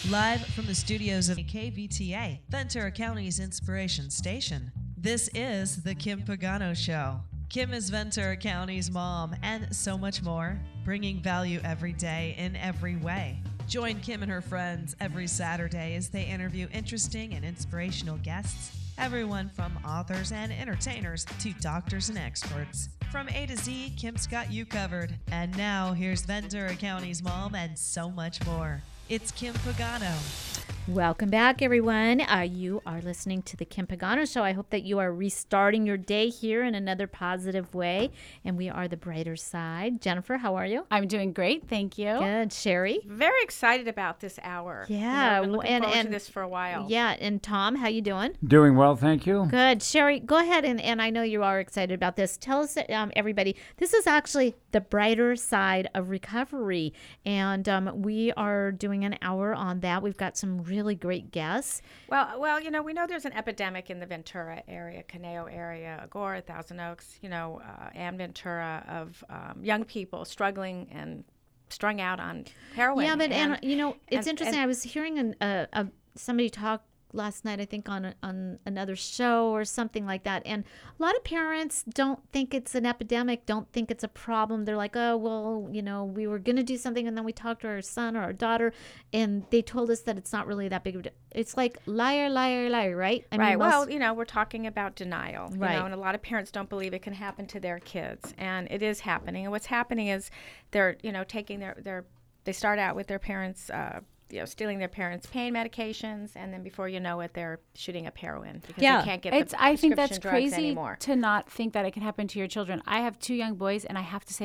Live from the studios of KVTA, Ventura County's inspiration station, this is The Kim Pagano Show. Kim is Ventura County's mom and so much more, bringing value every day in every way. Join Kim and her friends every Saturday as they interview interesting and inspirational guests, everyone from authors and entertainers to doctors and experts. From A to Z, Kim's got you covered. And now, here's Ventura County's mom and so much more. It's Kim Pagano. Welcome back, everyone. You are listening to the Kim Pagano Show. I hope that you are restarting your day here in another positive way, and we are the brighter side. Jennifer, how are you? I'm doing great, thank you. Good. Sherry? Very excited about this hour. Yeah. I've been looking forward to this for a while. Yeah, and Tom, how you doing? Doing well, thank you. Good. Sherry, go ahead, and I know you are excited about this. Tell us, everybody, this is actually the brighter side of recovery, and we are doing an hour on that. We've got some really great guests. Well, you know, we know there's an epidemic in the Ventura area, Conejo area, Agoura, Thousand Oaks, and Ventura of young people struggling and strung out on heroin. Yeah, but it's interesting. I was hearing somebody talk last night, I think on another show or something like that, and a lot of parents don't think it's an epidemic, don't think it's a problem. They're like, oh, well, we were going to do something, and then we talked to our son or our daughter, and they told us that it's not really that big of a deal. It's like liar, liar, liar, right? Right. Well, we're talking about denial, right? And a lot of parents don't believe it can happen to their kids, and it is happening. And what's happening is they're, taking they start out with their parents' stealing their parents' pain medications, and then before you know it, they're shooting up heroin because they can't get the I think that's prescription drugs crazy anymore. To not think that it can happen to your children. I have 2 young boys, and I have to say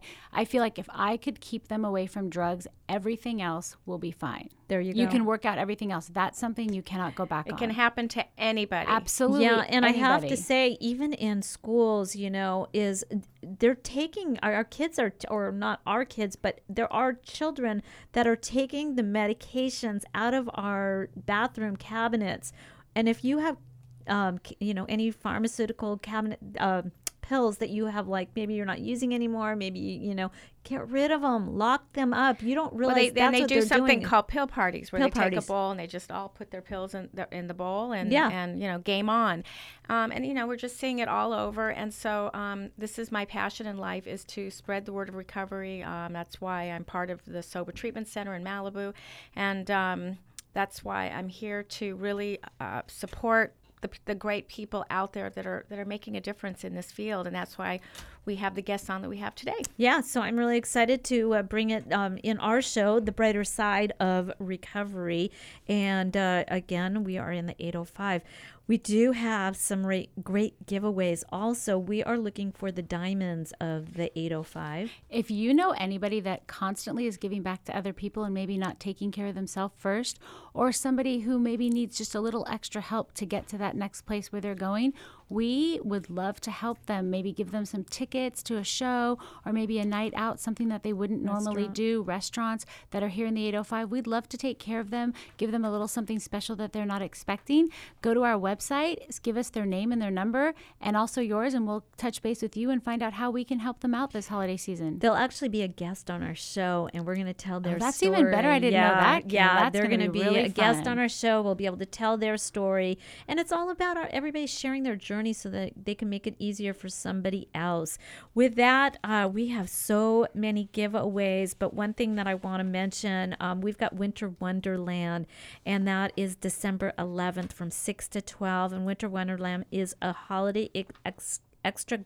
I feel like if I could keep them away from drugs, everything else will be fine. There you go. You can work out everything else. That's something you cannot go back on. It can happen to anybody. Absolutely. Yeah, and anybody. I have to say, even in schools, is they're taking our kids or not our kids, but there are children that are taking the medications out of our bathroom cabinets. And if you have, any pharmaceutical cabinet pills that you have, like maybe you're not using anymore, maybe get rid of them, lock them up. You don't realize they what do they're something doing. called pill parties, where Pill take a bowl and they just all put their pills in the bowl and game on, and we're just seeing it all over. And so this is my passion in life, is to spread the word of recovery. That's why I'm part of the Sober Treatment Center in Malibu, and that's why I'm here to really support the great people out there that are making a difference in this field, and that's why we have the guests on that we have today. Yeah, so I'm really excited to bring it in our show, The Brighter Side of Recovery, and again, we are in the 805. We do have some great giveaways. Also, we are looking for the diamonds of the 805. If you know anybody that constantly is giving back to other people and maybe not taking care of themselves first, or somebody who maybe needs just a little extra help to get to that next place where they're going, we would love to help them. Maybe give them some tickets to a show, or maybe a night out, something that they wouldn't normally do. Restaurants that are here in the 805. We'd love to take care of them, give them a little something special that they're not expecting. Go to our website, give us their name and their number, and also yours, and we'll touch base with you and find out how we can help them out this holiday season. They'll actually be a guest on our show, and we're going to tell their that's story. Even better. I didn't know that. Yeah, they're going to be really a guest fun. on our show. We'll be able to tell their story, and it's all about everybody sharing their journey so that they can make it easier for somebody else. With that, we have so many giveaways, but one thing that I want to mention, we've got Winter Wonderland, and that is December 11th from 6 to 12, and Winter Wonderland is a holiday extra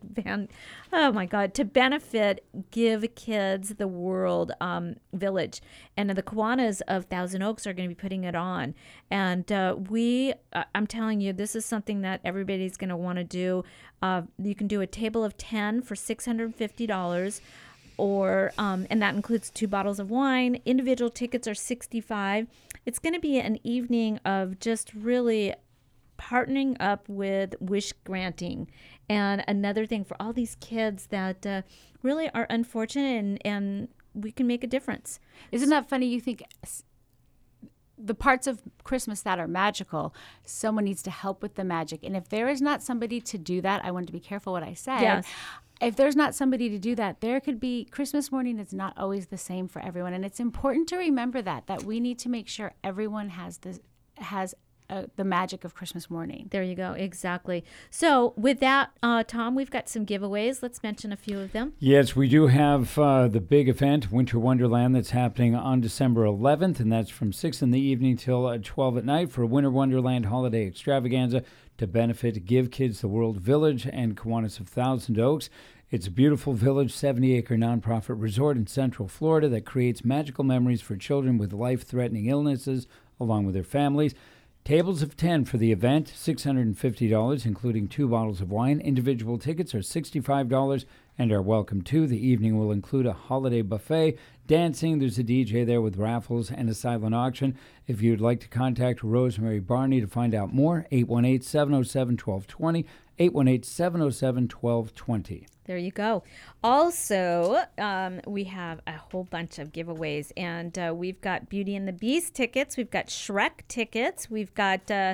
to benefit Give Kids the World Village, and the Kiwanis of Thousand Oaks are going to be putting it on, and I'm telling you, this is something that everybody's going to want to do. You can do a table of 10 for $650, or and that includes 2 bottles of wine. Individual tickets are $65. It's going to be an evening of just really partnering up with wish granting. And another thing for all these kids that really are unfortunate, and we can make a difference. Isn't that funny? You think the parts of Christmas that are magical, someone needs to help with the magic. And if there is not somebody to do that, I want to be careful what I say. Yes. If there's not somebody to do that, there could be, Christmas morning is not always the same for everyone. And it's important to remember that we need to make sure everyone has the magic of Christmas morning. There you go. Exactly. So with that, Tom, we've got some giveaways. Let's mention a few of them. Yes, we do have the big event, Winter Wonderland, that's happening on December 11th, and that's from 6 in the evening till 12 at night for a Winter Wonderland holiday extravaganza to benefit Give Kids the World Village and Kiwanis of Thousand Oaks. It's a beautiful village, 70-acre nonprofit resort in Central Florida that creates magical memories for children with life-threatening illnesses along with their families. Tables of 10 for the event, $650, including 2 bottles of wine. Individual tickets are $65 and are welcome too. The evening will include a holiday buffet, dancing. There's a DJ there with raffles and a silent auction. If you'd like to contact Rosemary Barney to find out more, 818-707-1220, 818-707-1220. There you go. Also, we have a whole bunch of giveaways, and we've got Beauty and the Beast tickets. We've got Shrek tickets. We've got the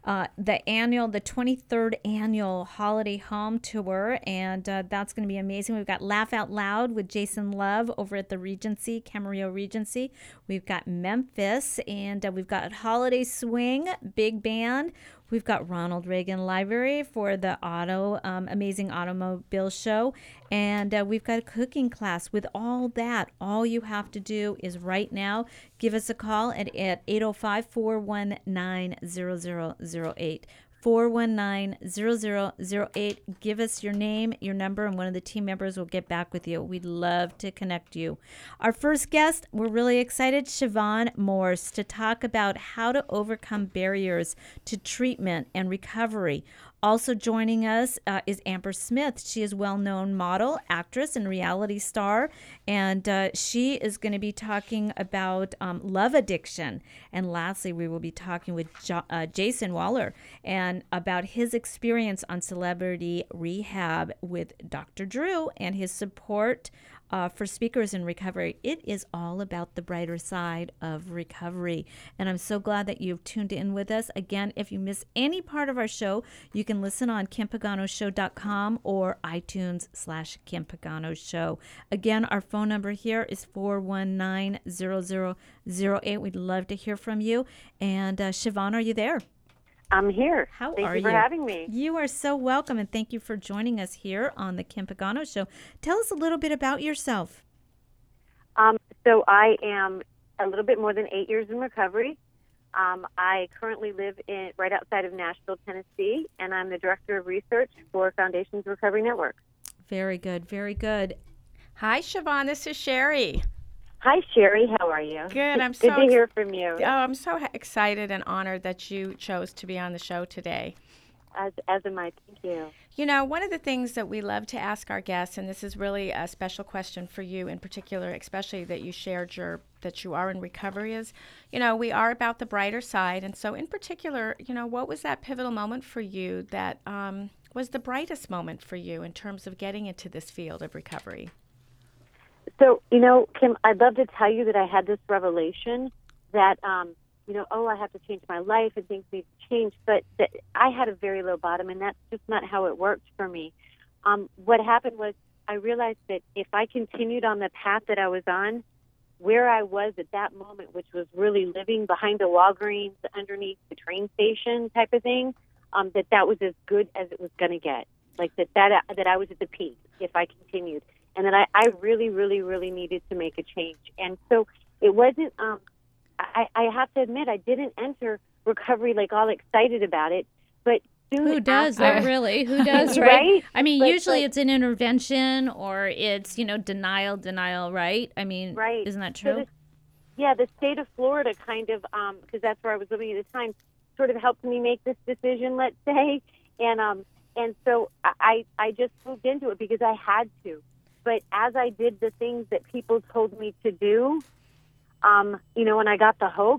23rd annual Holiday Home Tour, and that's going to be amazing. We've got Laugh Out Loud with Jason Love over at the Regency, Camarillo Regency. We've got Memphis, and we've got Holiday Swing, Big Band. We've got Ronald Reagan Library for the Amazing Automobile Show. And we've got a cooking class. With all that, all you have to do is right now give us a call at 805-419-0008. 419-0008. Give us your name, your number, and one of the team members will get back with you. We'd love to connect you. Our first guest, we're really excited, Siobhan Morse, to talk about how to overcome barriers to treatment and recovery. Also joining us is Amber Smith. She is a well-known model, actress, and reality star, and she is going to be talking about love addiction. And lastly, we will be talking with Jason Waller and about his experience on Celebrity Rehab with Dr. Drew and his support for speakers in recovery. It is all about the brighter side of recovery. And I'm so glad that you've tuned in with us. Again, if you miss any part of our show, you can listen on KimPaganoShow.com or iTunes/Kim Pagano Show. Again, our phone number here is 419-0008. We'd love to hear from you. And Siobhan, are you there? I'm here. How Thank are you for having me. You are so welcome, and thank you for joining us here on the Kim Pagano Show. Tell us a little bit about yourself. So I am a little bit more than 8 years in recovery. I currently live right outside of Nashville, Tennessee, and I'm the Director of Research for Foundations Recovery Network. Very good, very good. Hi, Siobhan. This is Sherry. Hi, Sherry. How are you? Good. Good to hear from you. Oh, I'm so excited and honored that you chose to be on the show today. As am I. Thank you. You know, one of the things that we love to ask our guests, and this is really a special question for you in particular, especially that you shared that you are in recovery, is, you know, we are about the brighter side. And so in particular, you know, what was that pivotal moment for you that was the brightest moment for you in terms of getting into this field of recovery? So, you know, Kim, I'd love to tell you that I had this revelation that, you know, I have to change my life and things need to change, but I had a very low bottom, and that's just not how it worked for me. What happened was I realized that if I continued on the path that I was on, where I was at that moment, which was really living behind a Walgreens underneath the train station type of thing, that was as good as it was going to get. Like that I was at the peak if I continued. And that I really, really, really needed to make a change. And so it wasn't, I have to admit, I didn't enter recovery like all excited about it. But soon who does after, that really? Who does, right? Right? I mean, usually it's an intervention or it's, you know, denial, right? I mean, right. Isn't that true? So the state of Florida kind of, because that's where I was living at the time, sort of helped me make this decision, let's say. And so I just moved into it because I had to. But as I did the things that people told me to do, you know, when I got the hope,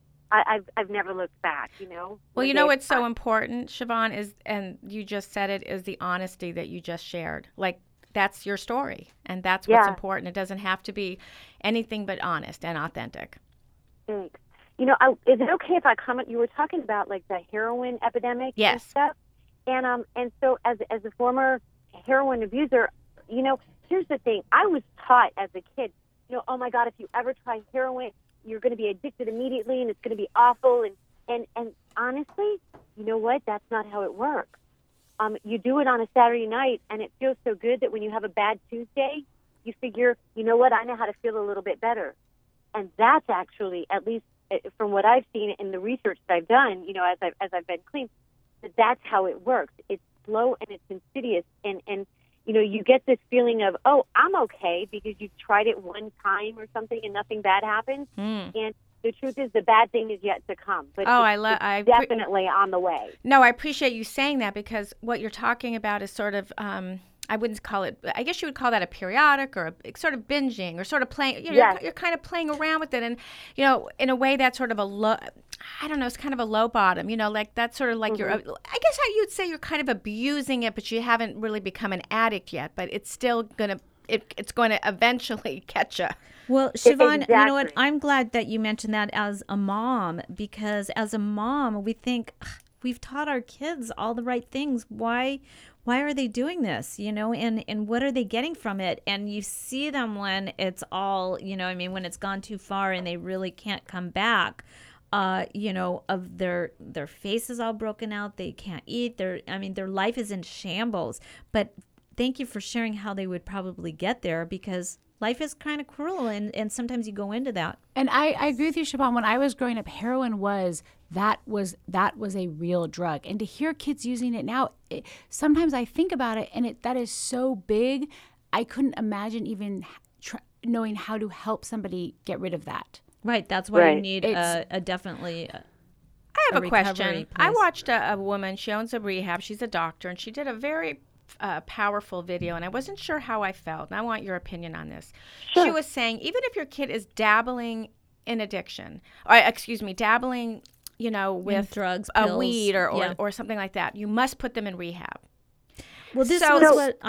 I've never looked back, you know. Well, you know what's so important, Siobhan, is, and you just said it, is the honesty that you just shared. Like, that's your story, and that's what's important. It doesn't have to be anything but honest and authentic. Thanks. is it okay if I comment? You were talking about like the heroin epidemic Yes. and stuff. And so as a former heroin abuser, here's the thing. I was taught as a kid, oh my God, if you ever try heroin, you're going to be addicted immediately and it's going to be awful. And honestly, you know what? That's not how it works. You do it on a Saturday night and it feels so good that when you have a bad Tuesday, you figure, you know what? I know how to feel a little bit better. And that's actually, at least from what I've seen in the research that I've done, as I've been clean, that's how it works. It's slow and it's insidious. And you get this feeling of, oh, I'm okay because you've tried it one time or something and nothing bad happened. And the truth is the bad thing is yet to come. But it's definitely on the way. No, I appreciate you saying that, because what you're talking about is sort of, I wouldn't call it, I guess you would call that a periodic or a sort of binging or sort of playing, Yes. you're kind of playing around with it. And, in a way that's sort of a low, I don't know, it's kind of a low bottom, like that's sort of like you're, I guess how you'd say you're kind of abusing it, but you haven't really become an addict yet, but it's still going to, it's going to eventually catch you. Well, Siobhan, Exactly. you know what? I'm glad that you mentioned that as a mom, because as a mom, we think we've taught our kids all the right things. Why are they doing this? And what are they getting from it? And you see them when it's all, when it's gone too far and they really can't come back. Of their face is all broken out. They can't eat. Their life is in shambles. But thank you for sharing how they would probably get there, because life is kind of cruel, and sometimes you go into that. And I agree with you, Siobhan. When I was growing up, heroin was a real drug. And to hear kids using it now, sometimes I think about it, and that is so big, I couldn't imagine even knowing how to help somebody get rid of that. Right, that's why you Right. need definitely. I have a question. recovery I place. watched a woman, she owns a rehab, she's a doctor, and she did a very powerful video, and I wasn't sure how I felt, and I want your opinion on this. Sure. She was saying, even if your kid is dabbling in addiction, or dabbling, with drugs, a pills, weed yeah. or something like that, you must put them in rehab. Well, this So- was what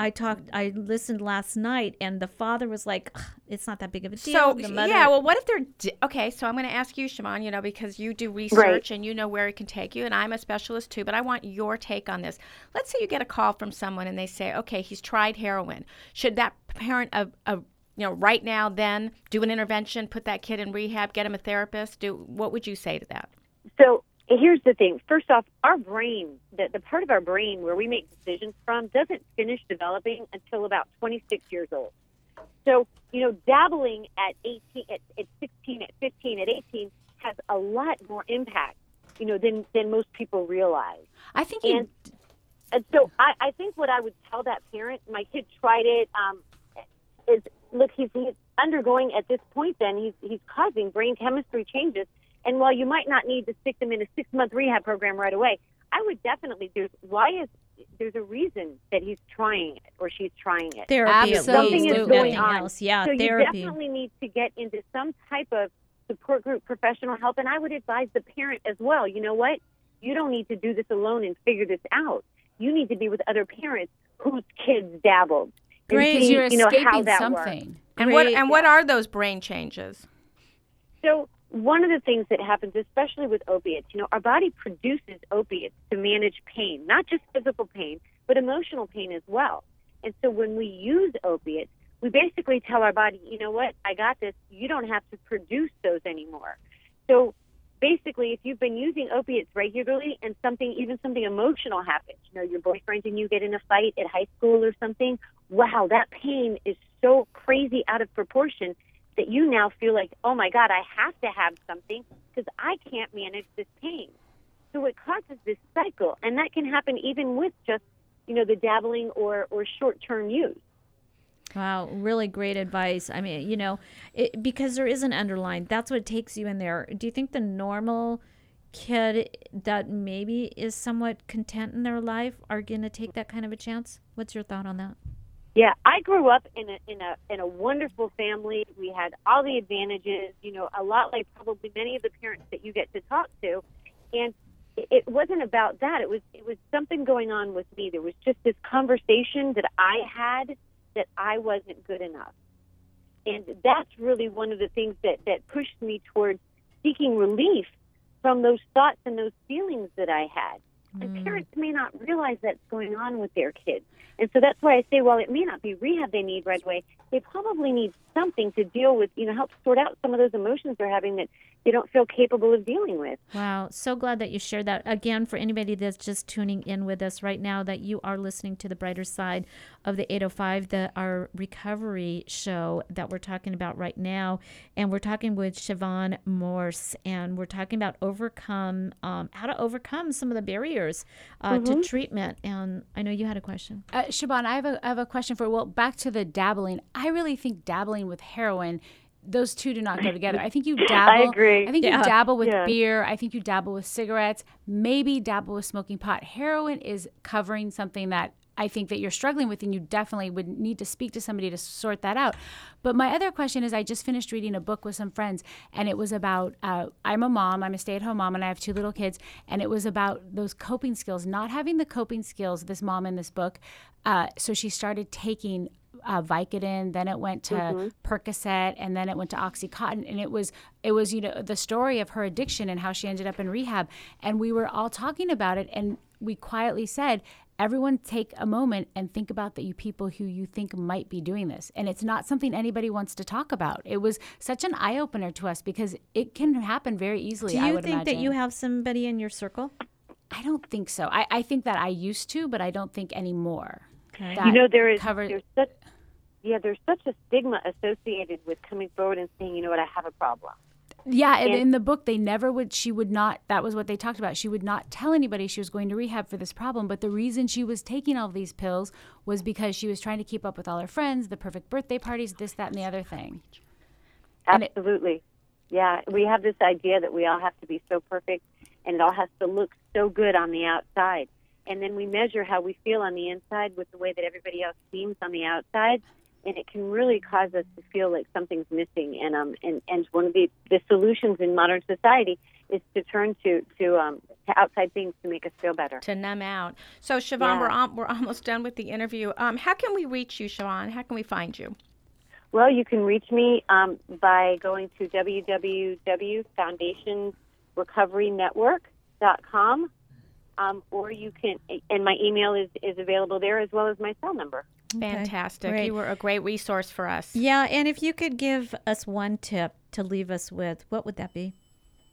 I listened last night, and the father was like, "Ugh, it's not that big of a deal." So, The mother, yeah, well, what if they're, okay, so I'm going to ask you, Siobhan, because you do research and you know where it can take you, and I'm a specialist too, but I want your take on this. Let's say you get a call from someone and they say, okay, he's tried heroin. Should that parent, right now, then, do an intervention, put that kid in rehab, get him a therapist? What would you say to that? So here's the thing. First off, our brain, the part of our brain where we make decisions from, doesn't finish developing until about 26 years old. So, dabbling at 18, at 16, at 15, at 18 has a lot more impact, than most people realize. I think And so I think what I would tell that parent, my kid tried it, is, look, he's undergoing at this point then, he's causing brain chemistry changes. And while you might not need to stick them in a 6-month rehab program right away, I would definitely there's a reason that he's trying it or she's trying it. therapy, Absolutely. Something is going nothing on. else. Yeah, So therapy. you definitely need to get into some type of support group, professional help. And I would advise the parent as well. You know what? You don't need to do this alone and figure this out. You need to be with other parents whose kids dabbled. and Great. see, you're how escaping that something. works. And what are those brain changes? So one of the things that happens, especially with opiates, our body produces opiates to manage pain, not just physical pain, but emotional pain as well. And so when we use opiates, we basically tell our body, you know what, I got this. You don't have to produce those anymore. So basically, if you've been using opiates regularly and something emotional happens, your boyfriend and you get in a fight at high school or something, wow, that pain is so crazy out of proportion that you now feel like, oh my God, I have to have something because I can't manage this pain. So it causes this cycle, and that can happen even with just, the dabbling or short-term use. Wow, really great advice. I mean, because there is an underlying, that's what takes you in there. Do you think the normal kid that maybe is somewhat content in their life are going to take that kind of a chance? What's your thought on that? Yeah, I grew up in a wonderful family. We had all the advantages, a lot like probably many of the parents that you get to talk to. And it wasn't about that. It was something going on with me. There was just this conversation that I had that I wasn't good enough. And that's really one of the things that pushed me towards seeking relief from those thoughts and those feelings that I had. And parents may not realize that's going on with their kids. And so that's why I say, well, it may not be rehab they need right away. They probably need something to deal with, help sort out some of those emotions they're having that they don't feel capable of dealing with. Wow. So glad that you shared that. Again, for anybody that's just tuning in with us right now, that you are listening to The Brighter Side of the 805, our recovery show that we're talking about right now. And we're talking with Siobhan Morse, and we're talking about how to overcome some of the barriers to treatment. And I know you had a question. Siobhan, I have a question back to the dabbling. I really think dabbling with heroin, those two do not go together. I think you dabble. I agree. I think you dabble with beer. I think you dabble with cigarettes, maybe dabble with smoking pot. Heroin is covering something that I think that you're struggling with, and you definitely would need to speak to somebody to sort that out. But my other question is, I just finished reading a book with some friends, and it was about, I'm a mom, I'm a stay-at-home mom, and I have 2 little kids, and it was about those coping skills, not having the coping skills, this mom in this book. So she started taking Vicodin, then it went to Percocet, and then it went to Oxycontin, and it was the story of her addiction and how she ended up in rehab. And we were all talking about it, and we quietly said, everyone take a moment and think about the people who you think might be doing this. And it's not something anybody wants to talk about. It was such an eye-opener to us because it can happen very easily. Do you think that you have somebody in your circle? I don't think so. I think that I used to, but I don't think anymore. Okay. There's such a stigma associated with coming forward and saying, I have a problem. Yeah, and in the book, she would not, that was what they talked about. She would not tell anybody she was going to rehab for this problem. But the reason she was taking all of these pills was because she was trying to keep up with all her friends, the perfect birthday parties, this, that, and the other thing. Absolutely. We have this idea that we all have to be so perfect and it all has to look so good on the outside. And then we measure how we feel on the inside with the way that everybody else seems on the outside. And it can really cause us to feel like something's missing. And one of the solutions in modern society is to turn to outside things to make us feel better. To numb out. So, Siobhan, we're almost done with the interview. How can we reach you, Siobhan? How can we find you? Well, you can reach me by going to www.foundationsrecoverynetwork.com, or you can, and my email is available there as well as my cell number. Fantastic. Great. You were a great resource for us. Yeah, and if you could give us one tip to leave us with, what would that be?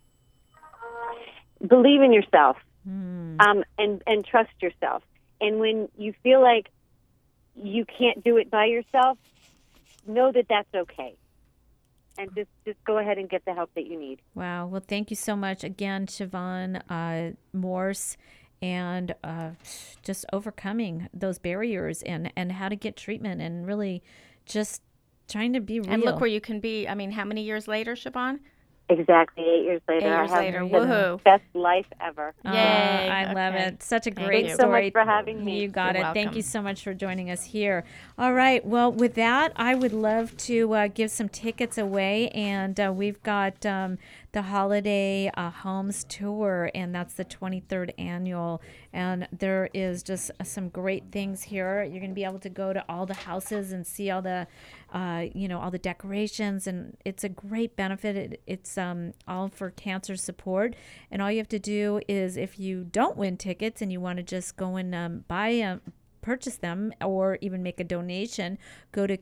Believe in yourself, and trust yourself. And when you feel like you can't do it by yourself, know that that's okay. And just go ahead and get the help that you need. Wow. Well, thank you so much again, Siobhan Morse. And just overcoming those barriers and how to get treatment and really just trying to be real. And look where you can be. I mean, how many years later, Siobhan? Exactly, 8 years later. 8 years later, woohoo. Best life ever. Yay. I love it. Such a great Thanks story. so much for having me. You got You're it. welcome. Thank you so much for joining us here. All right. Well, with that, I would love to give some tickets away. And we've got the Holiday Homes Tour, and that's the 23rd annual. And there is just some great things here. You're going to be able to go to all the houses and see all the all the decorations, and it's a great benefit. It's all for cancer support, and all you have to do is, if you don't win tickets and you want to just go and purchase them or even make a donation, go to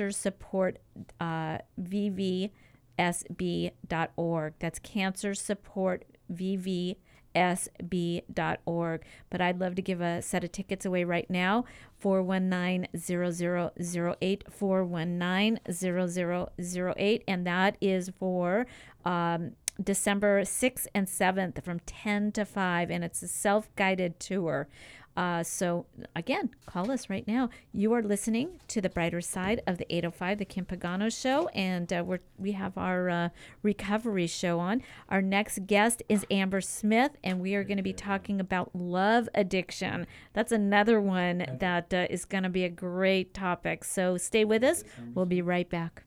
cancersupportvvsb.org. That's cancersupportvvsb.org. But I'd love to give a set of tickets away right now. 419-0008, 419-0008, and that is for December 6th and 7th from 10 to 5, and it's a self-guided tour. So, again, call us right now. You are listening to The Brighter Side of the 805, The Kim Pagano Show, and we have our recovery show on. Our next guest is Amber Smith, and we are going to be talking about love addiction. That's another one that is going to be a great topic. So stay with us. We'll be right back.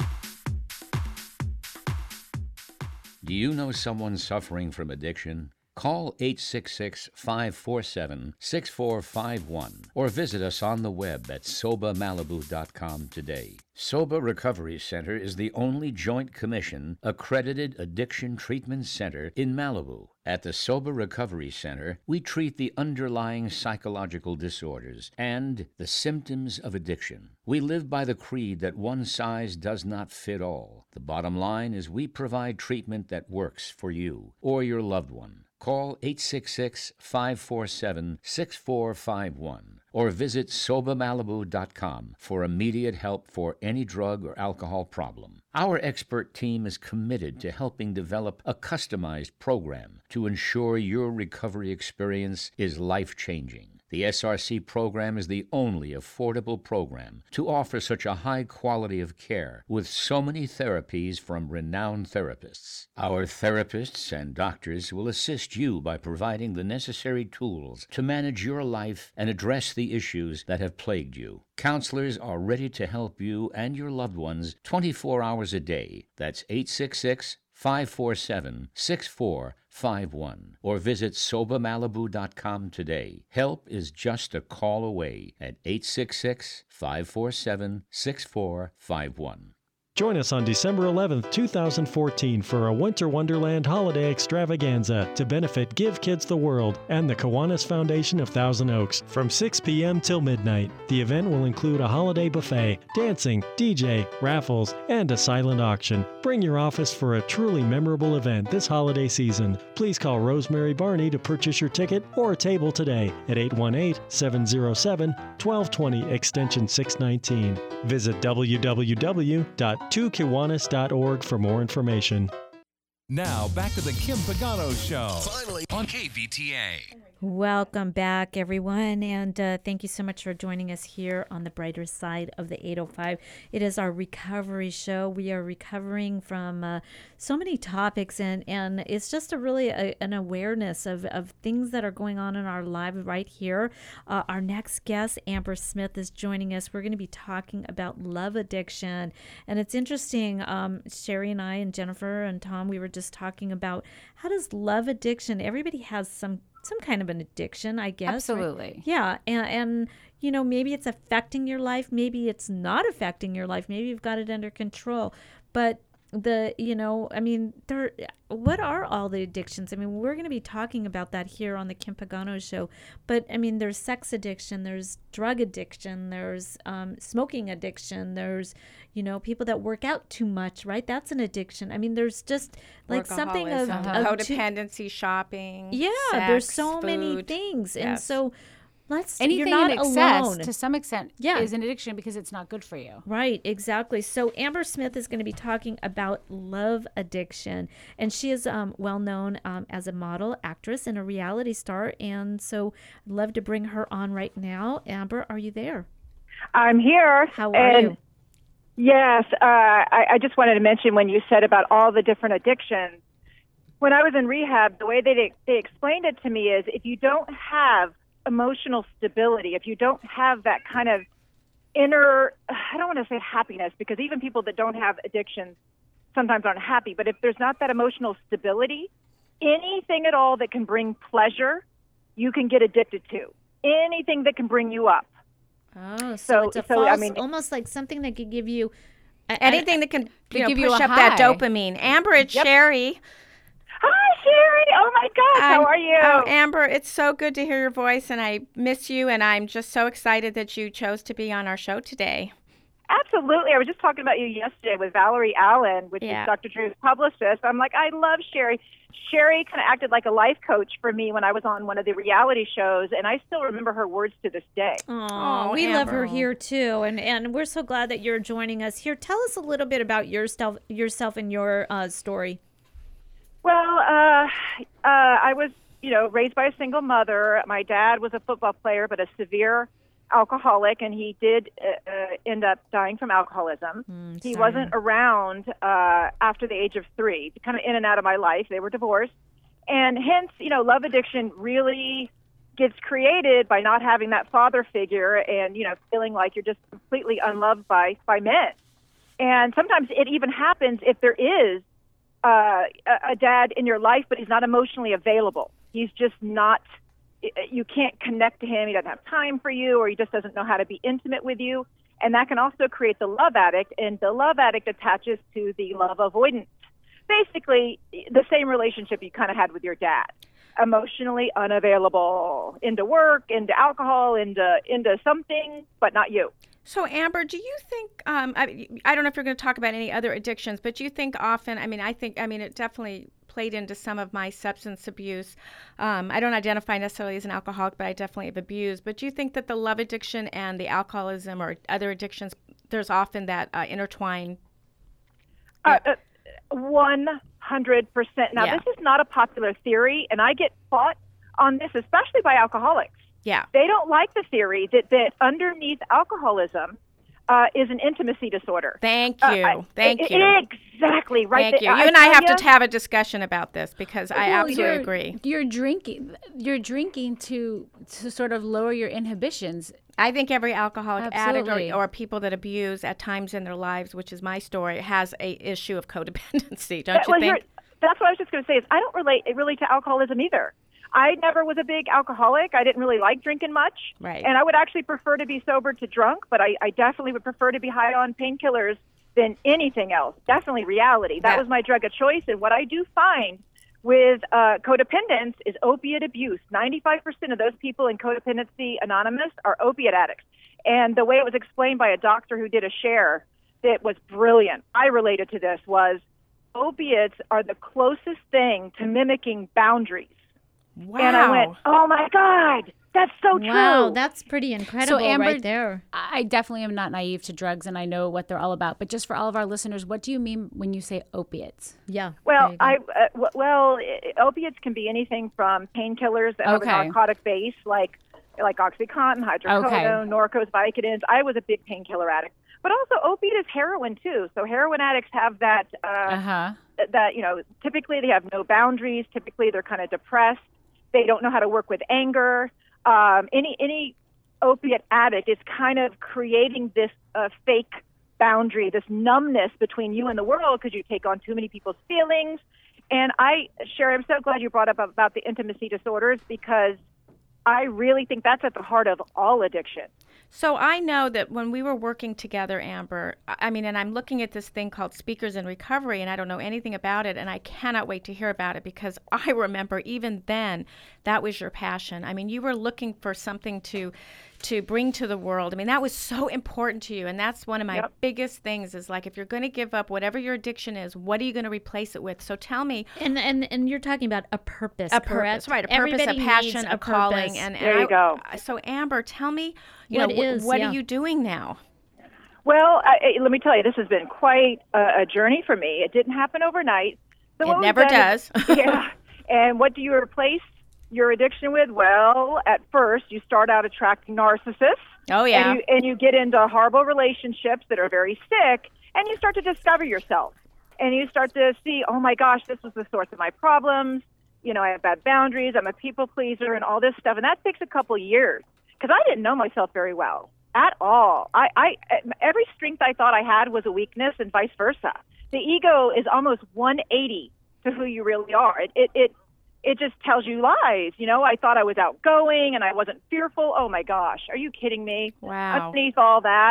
Do you know someone suffering from addiction? Call 866-547-6451 or visit us on the web at SOBAMalibu.com today. SOBA Recovery Center is the only Joint Commission accredited addiction treatment center in Malibu. At the SOBA Recovery Center, we treat the underlying psychological disorders and the symptoms of addiction. We live by the creed that one size does not fit all. The bottom line is we provide treatment that works for you or your loved one. Call 866-547-6451 or visit SOBAMalibu.com for immediate help for any drug or alcohol problem. Our expert team is committed to helping develop a customized program to ensure your recovery experience is life-changing. The SRC program is the only affordable program to offer such a high quality of care with so many therapies from renowned therapists. Our therapists and doctors will assist you by providing the necessary tools to manage your life and address the issues that have plagued you. Counselors are ready to help you and your loved ones 24 hours a day. That's 866-547-6451 or visit SOBAMalibu.com today. Help is just a call away at 866-547-6451. Join us on December 11th, 2014 for a Winter Wonderland Holiday Extravaganza to benefit Give Kids the World and the Kiwanis Foundation of Thousand Oaks from 6 p.m. till midnight. The event will include a holiday buffet, dancing, DJ, raffles, and a silent auction. Bring your office for a truly memorable event this holiday season. Please call Rosemary Barney to purchase your ticket or a table today at 818-707-1220 extension 619. Visit www.2kiwanis.org for more information. Now, back to the Kim Pagano Show. Finally on KVTA. Welcome back, everyone, and thank you so much for joining us here on the brighter side of the 805. It is our recovery show. We are recovering from so many topics, and it's just an awareness of things that are going on in our lives right here. Our next guest, Amber Smith, is joining us. We're going to be talking about love addiction, and it's interesting. Sherry and I and Jennifer and Tom, we were just talking about how does love addiction, everybody has some kind of an addiction, I guess. Absolutely. Right? Yeah. And, you know, maybe it's affecting your life. Maybe it's not affecting your life. Maybe you've got it under control. But what are all the addictions? I mean, we're going to be talking about that here on the Kim Pagano Show. But, I mean, there's sex addiction, there's drug addiction, there's smoking addiction, there's, people that work out too much, right? That's an addiction. I mean, there's just like something of codependency, shopping. Yeah, sex, there's so food. many things. Yes. And so anything you're not in excess alone. to some extent is an addiction because it's not good for you. Right, exactly. So Amber Smith is going to be talking about love addiction, and she is well known as a model, actress, and a reality star, and so I'd love to bring her on right now. Amber, are you there? I'm here. How are you? Yes, I just wanted to mention when you said about all the different addictions, when I was in rehab, the way they explained it to me is if you don't have emotional stability, if you don't have that kind of inner, I don't want to say happiness, because even people that don't have addictions sometimes aren't happy, but if there's not that emotional stability, anything at all that can bring pleasure, you can get addicted to. Anything that can bring you up. Oh, so it's a false, almost like something that could give you anything that can give push you up high. that dopamine. Amber, it's Sherry. Hi, Sherry. Oh, my gosh. How are you? Oh, Amber, it's so good to hear your voice, and I miss you, and I'm just so excited that you chose to be on our show today. Absolutely. I was just talking about you yesterday with Valerie Allen, which is Dr. Drew's publicist. I'm like, I love Sherry. Sherry kind of acted like a life coach for me when I was on one of the reality shows, and I still remember her words to this day. Oh, we love her here, too, and we're so glad that you're joining us here. Tell us a little bit about yourself and your story. Well, I was, raised by a single mother. My dad was a football player, but a severe alcoholic, and he did end up dying from alcoholism. He wasn't around after the age of 3, kind of in and out of my life. They were divorced. And hence, love addiction really gets created by not having that father figure and, feeling like you're just completely unloved by men. And sometimes it even happens if there is a dad in your life, but he's not emotionally available. He's just not, you can't connect to him. He doesn't have time for you, or he just doesn't know how to be intimate with you. And that can also create the love addict, and the love addict attaches to the love avoidant. Basically, the same relationship you kind of had with your dad. Emotionally unavailable, into work, into alcohol, into something, but not you. So, Amber, do you think, I don't know if you're going to talk about any other addictions, but do you think often, it definitely played into some of my substance abuse. I don't identify necessarily as an alcoholic, but I definitely have abused. But do you think that the love addiction and the alcoholism or other addictions, there's often that intertwine? 100%. Now, This is not a popular theory, and I get fought on this, especially by alcoholics. Yeah. They don't like the theory that underneath alcoholism is an intimacy disorder. Thank you. Thank you. Exactly. Right. Thank you. You and I have to have a discussion about this because I absolutely agree. You're drinking to sort of lower your inhibitions. I think every alcoholic addict or people that abuse at times in their lives, which is my story, has a issue of codependency, don't you think? That's what I was just going to say. Is I don't relate it really to alcoholism either. I never was a big alcoholic. I didn't really like drinking much. Right. And I would actually prefer to be sober to drunk, but I definitely would prefer to be high on painkillers than anything else. Definitely reality. That was my drug of choice. And what I do find with codependence is opiate abuse. 95% of those people in Codependency Anonymous are opiate addicts. And the way it was explained by a doctor who did a share that was brilliant, I related to this, was opiates are the closest thing to mimicking boundaries. Wow. And I went, oh, my God, that's so true. Wow, that's pretty incredible. So, Amber, right there. I definitely am not naive to drugs, and I know what they're all about. But just for all of our listeners, what do you mean when you say opiates? Yeah. Well, opiates can be anything from painkillers that have a narcotic base, like OxyContin, hydrocodone, Norcos, Vicodins. I was a big painkiller addict. But also opiate is heroin, too. So heroin addicts have that, typically they have no boundaries. Typically they're kind of depressed. They don't know how to work with anger. Any opiate addict is kind of creating this fake boundary, this numbness between you and the world because you take on too many people's feelings. And Sherry, I'm so glad you brought up about the intimacy disorders because I really think that's at the heart of all addiction. So I know that when we were working together, Amber, and I'm looking at this thing called Speakers in Recovery, and I don't know anything about it, and I cannot wait to hear about it because I remember even then that was your passion. I mean, you were looking for something to bring to the world. I mean, that was so important to you, and that's one of my biggest things is like if you're going to give up whatever your addiction is, what are you going to replace it with? So tell me. And you're talking about a purpose, a correct? Purpose, right? A purpose, a passion, a calling. And there you go. So Amber, tell me, what are you doing now? Well, let me tell you, this has been quite a journey for me. It didn't happen overnight. So it never does. Yeah. And what do you replace your addiction with? Well, at first, you start out attracting narcissists. Oh, yeah. And you get into horrible relationships that are very sick, and you start to discover yourself. And you start to see, oh, my gosh, this was the source of my problems. I have bad boundaries. I'm a people pleaser and all this stuff. And that takes a couple of years because I didn't know myself very well at all. Every strength I thought I had was a weakness and vice versa. The ego is almost 180 to who you really are. It just tells you lies. I thought I was outgoing and I wasn't fearful. Oh my gosh, are you kidding me? Wow. Underneath all that,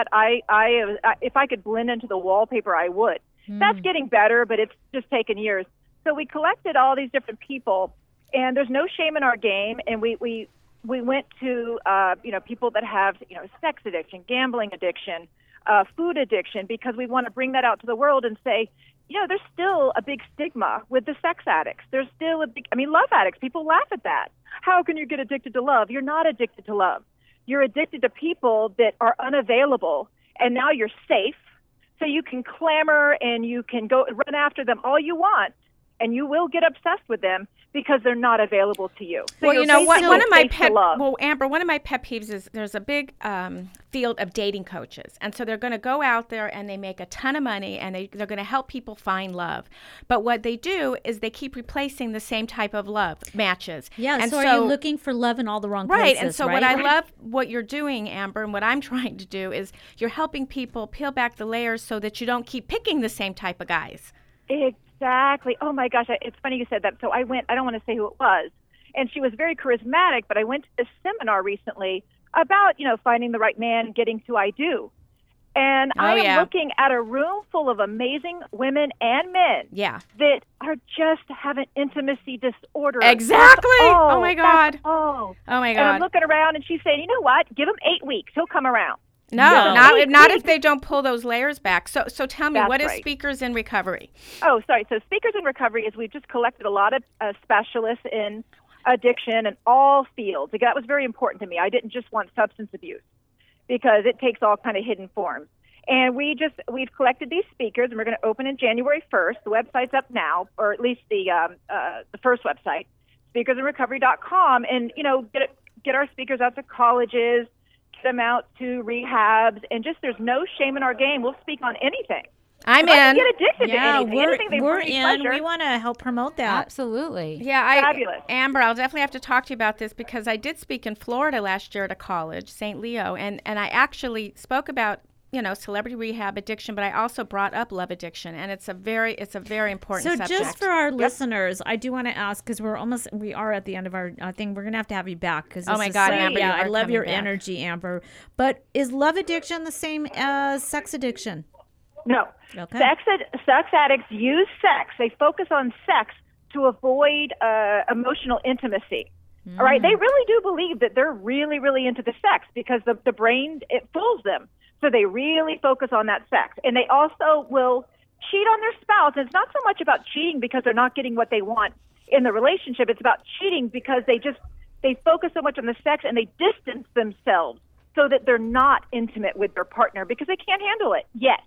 if I could blend into the wallpaper, I would. That's getting better, but it's just taken years. So we collected all these different people, and there's no shame in our game. And we went to people that have sex addiction, gambling addiction, food addiction, because we want to bring that out to the world and say, there's still a big stigma with the sex addicts. There's still love addicts. People laugh at that. How can you get addicted to love? You're not addicted to love. You're addicted to people that are unavailable, and now you're safe. So you can clamor and you can go run after them all you want, and you will get obsessed with them because they're not available to you. So well, one of my Amber, one of my pet peeves is there's a big field of dating coaches, and so they're going to go out there and they make a ton of money, and they're going to help people find love. But what they do is they keep replacing the same type of love matches. Yeah. And so are you looking for love in all the wrong places? Right. And so what I love what you're doing, Amber, and what I'm trying to do is you're helping people peel back the layers so that you don't keep picking the same type of guys. Exactly. Oh, my gosh. It's funny you said that. So I don't want to say who it was. and she was very charismatic. But I went to a seminar recently about, finding the right man, getting to I do. And I am looking at a room full of amazing women and men that are just have an intimacy disorder. Exactly. Oh my God. Oh my God. And I'm looking around, and she's saying, you know what? Give him 8 weeks. He'll come around. No, not if they don't pull those layers back. So tell me, what is Speakers in Recovery? Oh, sorry. So Speakers in Recovery is we've just collected a lot of specialists in addiction and all fields. That was very important to me. I didn't just want substance abuse, because it takes all kind of hidden forms. And we've collected these speakers, and we're going to open in January 1st. The website's up now, or at least the first website, speakersinrecovery.com, and get our speakers out to colleges, get them out to rehabs, and just there's no shame in our game. We'll speak on anything. I'm in. Get addicted to anything. We're in. We want to help promote that. Absolutely. Yeah, fabulous. Amber, I'll definitely have to talk to you about this, because I did speak in Florida last year at a college, St. Leo, and I actually spoke about celebrity rehab addiction, but I also brought up love addiction, and it's a very important subject. So just for our listeners, I do want to ask, because we are at the end of our thing. We're gonna have to have you back, because oh my God, Amber, I love your back. energy, Amber. But is love addiction the same as sex addiction? No. Okay. Sex addicts use sex. They focus on sex to avoid emotional intimacy. All right. They really do believe that they're really, really into the sex, because the brain, it fools them. So they really focus on that sex. And they also will cheat on their spouse. And it's not so much about cheating because they're not getting what they want in the relationship. It's about cheating because they focus so much on the sex, and they distance themselves so that they're not intimate with their partner, because they can't handle it yet.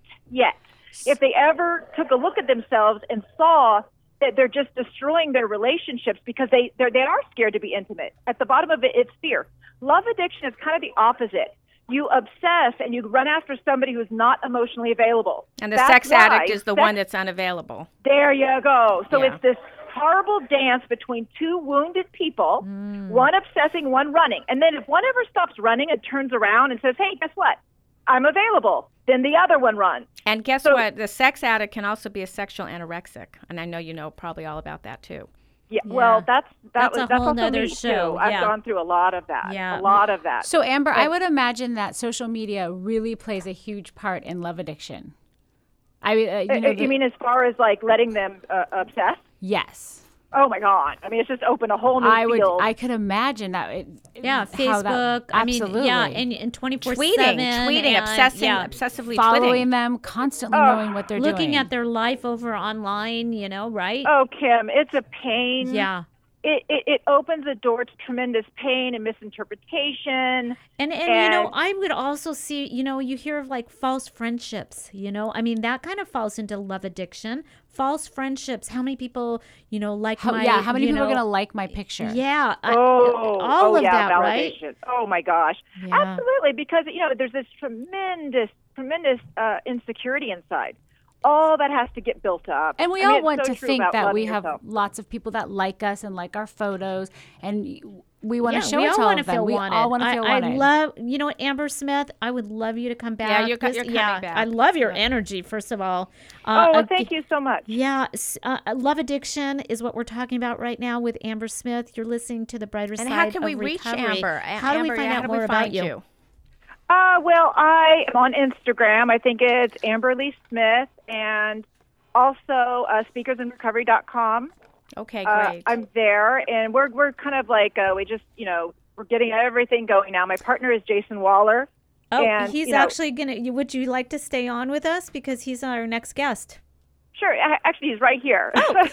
If they ever took a look at themselves and saw that they're just destroying their relationships because they are scared to be intimate. At the bottom of it, it's fear. Love addiction is kind of the opposite. You obsess and you run after somebody who's not emotionally available. And the sex addict is the one that's unavailable. There you go. So it's this horrible dance between two wounded people, one obsessing, one running. And then if one ever stops running and turns around and says, hey, guess what? I'm available. Then the other one runs. And guess what? The sex addict can also be a sexual anorexic. And I know you know probably all about that too. Yeah, well, that's whole nother show. I've gone through a lot of that. A lot of that. So, Amber, I would imagine that social media really plays a huge part in love addiction. I mean, you mean as far as like letting them obsess? Yes. Oh my God! I mean, it's just opened a whole new field. I could imagine that. Facebook. Absolutely. And 24/7 tweeting, obsessively following them, constantly knowing what they're doing, looking at their life over online. Right? Oh, Kim, it's a pain. Yeah. It opens the door to tremendous pain and misinterpretation. And I would also see, you hear of like false friendships, I mean, that kind of falls into love addiction. False friendships. How many people, how many people are going to like my picture? Yeah. All of that, validation. Right? Oh my gosh. Yeah. Absolutely. Because, there's this tremendous insecurity inside. All that has to get built up. And we all want to think that we have lots of people that like us and like our photos, and we want to show it to all of them. We all want to feel wanted. I love, what, Amber Smith, I would love you to come back. Yeah, you're coming back. I love your energy, first of all. Thank you so much. Yeah, love addiction is what we're talking about right now with Amber Smith. You're listening to The Brighter Side of Recovery. And how can we reach Amber? How do we find out more about you? Well, I am on Instagram. I think it's Amber Lee Smith, and also speakersinrecovery.com. Okay, great. I'm there, and we're kind of like we're getting everything going now. My partner is Jason Waller. Oh, and, he's actually gonna. Would you like to stay on with us, because he's our next guest? Sure. Actually, he's right here. Oh. Maybe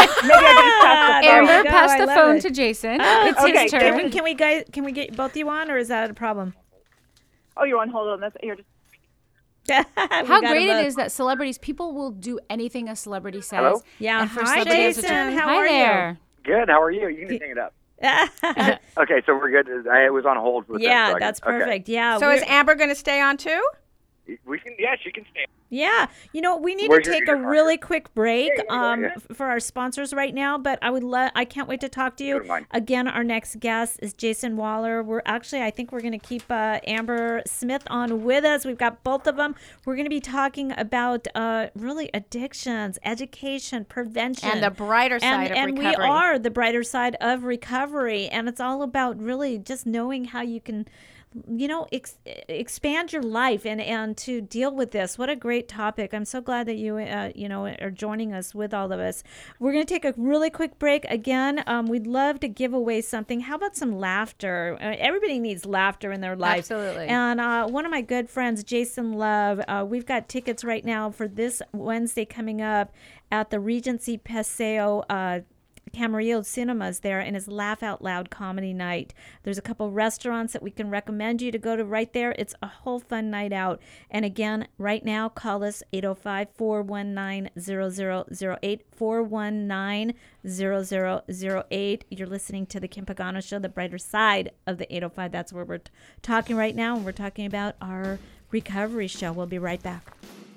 I can Amber, pass the phone to Jason. It's his turn. Can we get both of you on, or is that a problem? Oh, you're on hold on this. You're just. How great it is that people will do anything a celebrity says. Hello? Yeah. And for Hi, Jason. How are you? Good. How are you? You can just hang it up. Okay, so we're good. I was on hold with that's perfect. Okay. Yeah. So is Amber going to stay on too? She can stay. Yeah. We need to take a really quick break for our sponsors right now, but I can't wait to talk to you. Again, our next guest is Jason Waller. I think we're going to keep Amber Smith on with us. We've got both of them. We're going to be talking about really addictions, education, prevention. And the brighter side of recovery. And we are the brighter side of recovery. And it's all about really just knowing how you can expand your life and to deal with this. What a great topic. I'm so glad that you are joining us with all of us. We're going to take a really quick break. Again, we'd love to give away something. How about some laughter? Everybody needs laughter in their life. Absolutely. And one of my good friends, Jason Love, we've got tickets right now for this Wednesday coming up at the Regency Paseo Camarillo Cinemas there, and his Laugh Out Loud comedy night. There's a couple restaurants that we can recommend you to go to right there. It's a whole fun night out. And again, right now, call us 805-419-0008, 419-0008. You're listening to the Kim Pagano Show, the brighter side of the 805. That's where we're talking right now, and we're talking about our recovery show. We'll be right back.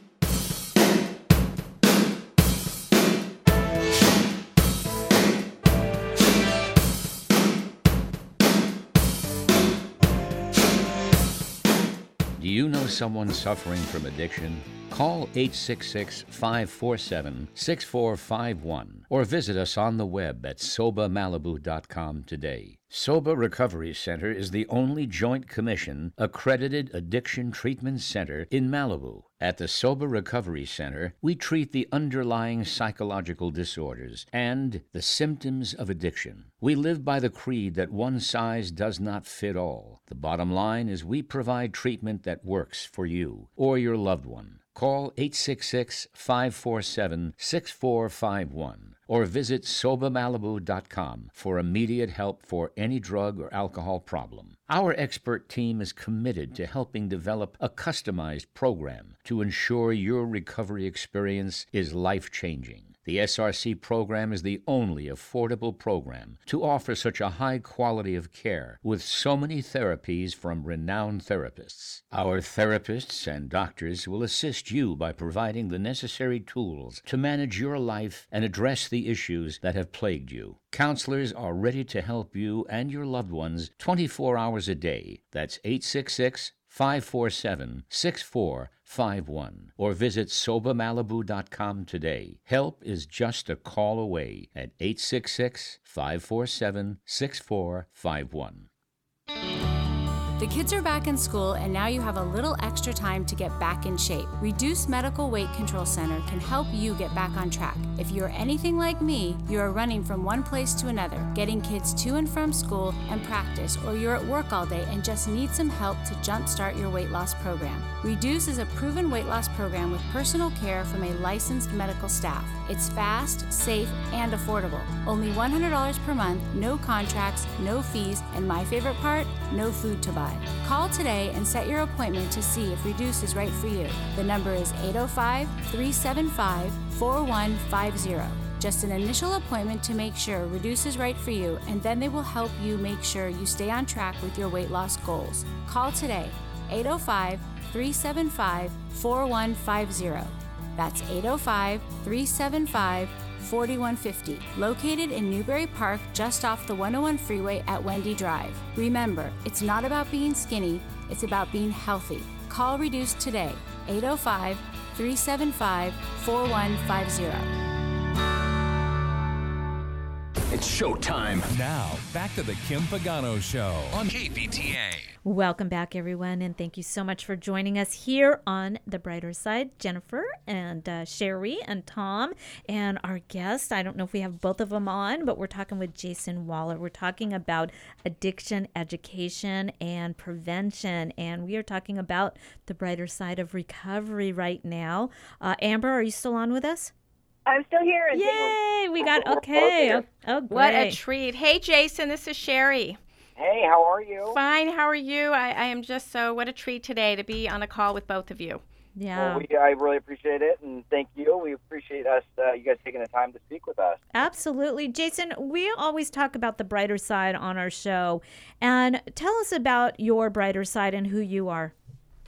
Do you know someone suffering from addiction? Call 866-547-6451 or visit us on the web at SOBAMalibu.com today. SOBA Recovery Center is the only Joint Commission accredited addiction treatment center in Malibu. At the SOBA Recovery Center, we treat the underlying psychological disorders and the symptoms of addiction. We live by the creed that one size does not fit all. The bottom line is we provide treatment that works for you or your loved one. Call 866-547-6451 or visit SOBAMalibu.com for immediate help for any drug or alcohol problem. Our expert team is committed to helping develop a customized program to ensure your recovery experience is life-changing. The SRC program is the only affordable program to offer such a high quality of care with so many therapies from renowned therapists. Our therapists and doctors will assist you by providing the necessary tools to manage your life and address the issues that have plagued you. Counselors are ready to help you and your loved ones 24 hours a day. That's 866-547-6451 or visit SOBAMalibu.com today. Help is just a call away at 866-547-6451. The kids are back in school, and now you have a little extra time to get back in shape. Reduce Medical Weight Control Center can help you get back on track. If you're anything like me, you are running from one place to another, getting kids to and from school and practice, or you're at work all day and just need some help to jumpstart your weight loss program. Reduce is a proven weight loss program with personal care from a licensed medical staff. It's fast, safe, and affordable. Only $100 per month, no contracts, no fees, and my favorite part, no food to buy. Call today and set your appointment to see if Reduce is right for you. The number is 805-375-4150. Just an initial appointment to make sure Reduce is right for you, and then they will help you make sure you stay on track with your weight loss goals. Call today, 805-375-4150. That's 805-375-4150, located in Newberry Park, just off the 101 freeway at Wendy Drive. Remember, it's not about being skinny, it's about being healthy. Call Reduce today, 805-375-4150. It's showtime. Now, back to the Kim Pagano Show on KVTA. Welcome back, everyone, and thank you so much for joining us here on The Brighter Side. Jennifer and Sherry and Tom and our guest. I don't know if we have both of them on, but we're talking with Jason Waller. We're talking about addiction, education, and prevention, and we are talking about the brighter side of recovery right now. Amber, are you still on with us? I'm still here. Yay! We got okay. Oh, great. What a treat. Hey, Jason, this is Sherry. Hey, how are you? Fine. How are you? I am just what a treat today to be on a call with both of you. Yeah. Well, I really appreciate it, and thank you. We appreciate you guys taking the time to speak with us. Absolutely. Jason, we always talk about the brighter side on our show, and tell us about your brighter side and who you are.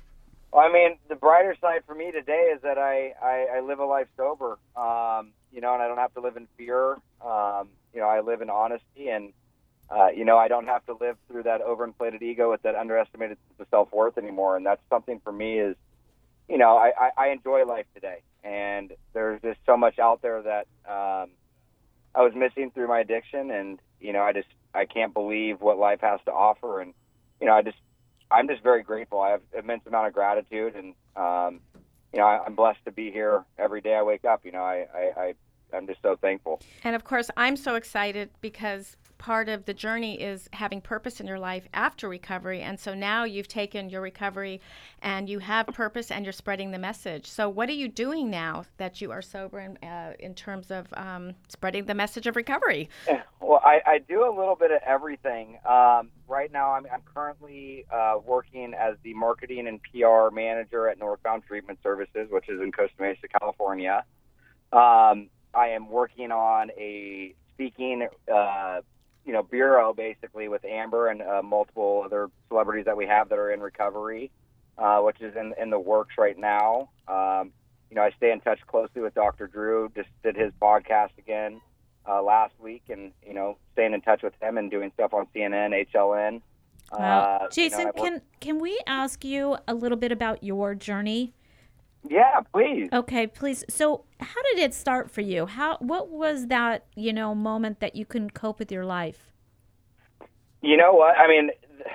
Well, I mean, the brighter side for me today is that I live a life sober, and I don't have to live in fear. I live in honesty, and, I don't have to live through that overinflated ego with that underestimated self-worth anymore. And that's something for me is, I enjoy life today. And there's just so much out there that I was missing through my addiction. And, I can't believe what life has to offer. And, I'm just very grateful. I have an immense amount of gratitude, and I'm blessed to be here every day I wake up. I'm just so thankful. And of course, I'm so excited because part of the journey is having purpose in your life after recovery. And so now you've taken your recovery and you have purpose and you're spreading the message. So what are you doing now that you are sober in terms of spreading the message of recovery? Well, I do a little bit of everything. Right now, I'm currently working as the marketing and PR manager at Northbound Treatment Services, which is in Costa Mesa, California. I am working on a speaking bureau, basically, with Amber and multiple other celebrities that we have that are in recovery, which is in the works right now. I stay in touch closely with Dr. Drew, just did his podcast again last week, and, staying in touch with him and doing stuff on CNN, HLN. Jason, can we ask you a little bit about your journey? Yeah, please. Okay, please. So how did it start for you? What was that, moment that you couldn't cope with your life? You know what? I mean,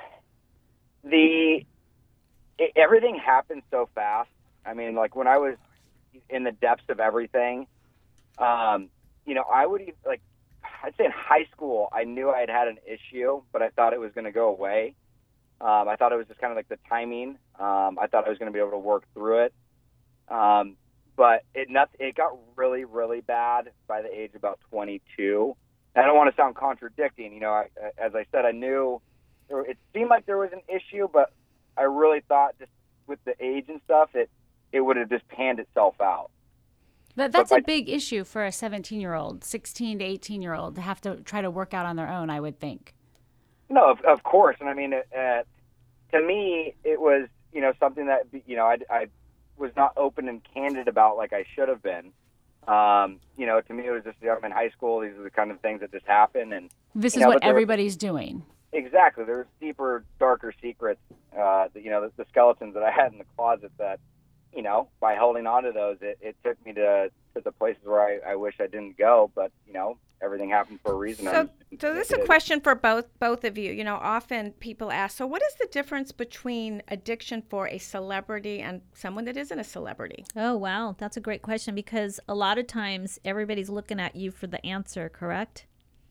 everything happened so fast. I mean, like when I was in the depths of everything, I would I'd say in high school, I knew I had an issue, but I thought it was going to go away. I thought it was just kind of like the timing. I thought I was going to be able to work through it. But it got really, really bad by the age of about 22. And I don't want to sound contradicting. As I said, I knew it seemed like there was an issue, but I really thought just with the age and stuff, it would have just panned itself out. That's a big issue for a 17-year-old, 16 to 18-year-old to have to try to work out on their own, I would think. No, of course. And I mean, to me, it was, something that, I was not open and candid about like I should have been. To me, it was just, I'm in high school. These are the kind of things that just happen. And this is what everybody's doing. Exactly. There's deeper, darker secrets, the skeletons that I had in the closet that, by holding on to those, it took me to the places where I wish I didn't go. But, everything happened for a reason. So this is a question for both of you. Often people ask, so what is the difference between addiction for a celebrity and someone that isn't a celebrity? Oh, wow. That's a great question because a lot of times everybody's looking at you for the answer, correct?